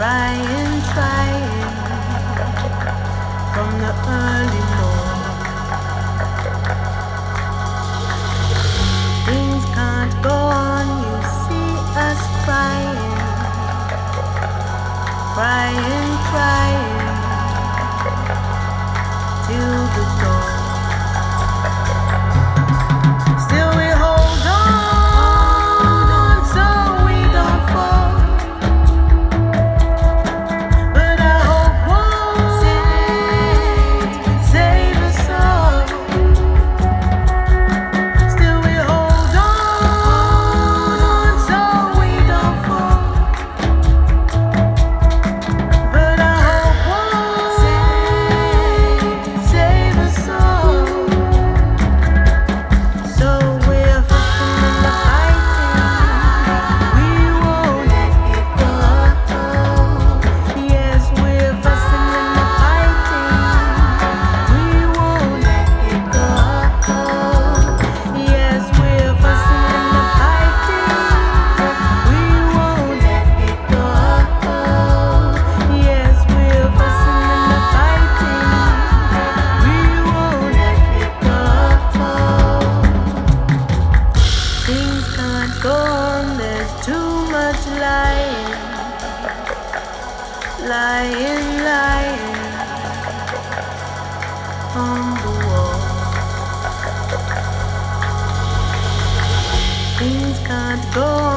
Trying, trying from the early morn. Things can't go on, you see us crying, crying, crying till the dawn. Still we hold on so we don't fall. But I hope won't save us all. Still we hold on so we don't fall. But I hope won't save us all. So we're fussing and fighting, we won't let it go. Yes, we're fussing and fighting, we won't let it go. Yes, we're fussing and fighting, we won't let it go. Yes, we're fussing and fighting, we won't let it go. Things can't go on, there's too much lying, lying, lying on the wall. Things can't go on.